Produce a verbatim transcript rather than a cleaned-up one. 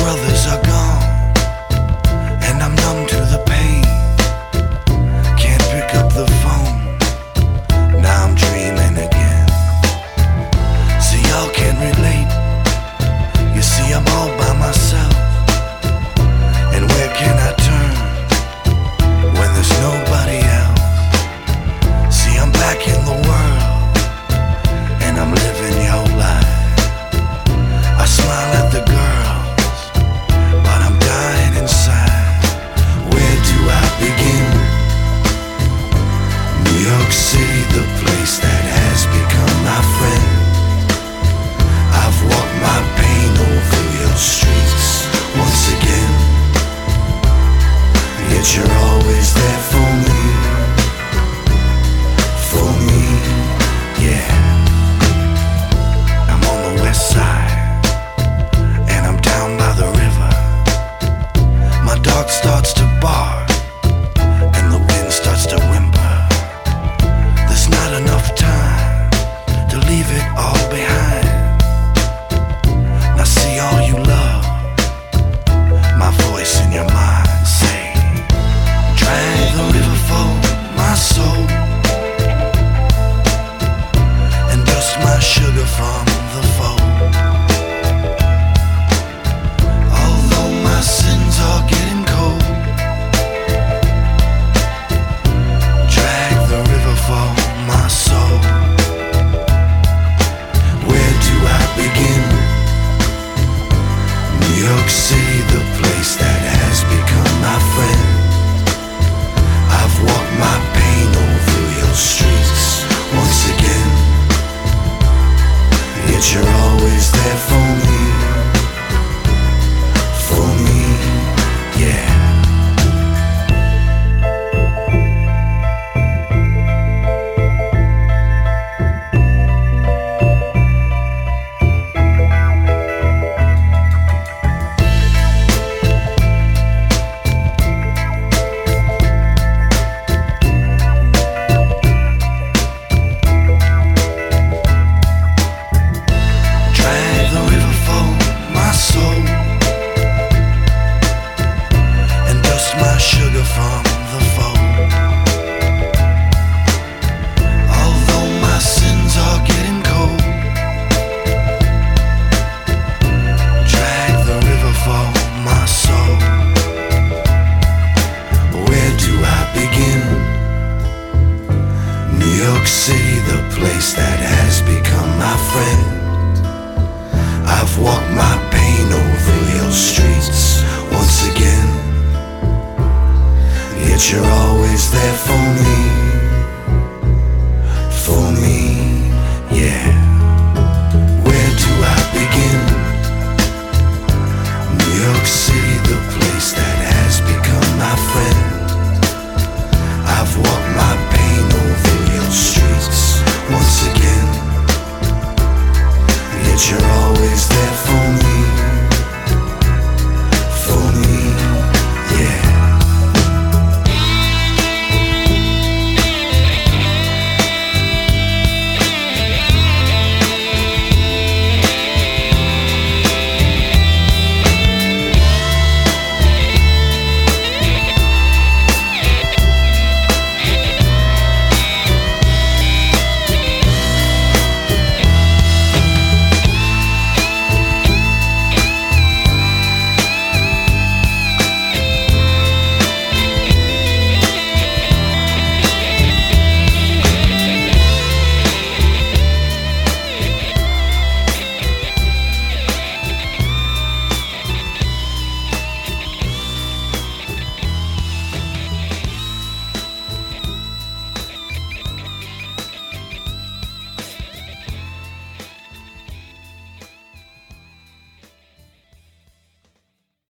brothers are gone, and I'm numb to the pain. Can't pick up the phone, now I'm dreaming again. So y'all can relate. You see, I'm all by myself, and where can I turn when there's nobody else? See, I'm back in the world, and I'm living your life. I smile at the girls, but I'm dying inside. Where do I begin? New York City, the place that has become my friend. I've walked my pain over your streets once again, yet you're always there for me, for me, yeah. I'm on the west side, and I'm down by the river. My dog starts to bark, and the wind starts to whimper. There's not enough time to leave it all behind. Now see all you love, my voice in your mind say, drag the river for my soul, and dust my sugar from the foe. Although my sins are getting cold, drag the river for my soul. Where do I begin? New York City, the place that has become my friend. I've walked my pain over your streets once again, yet you're always there for me, for me, yeah. Sugar from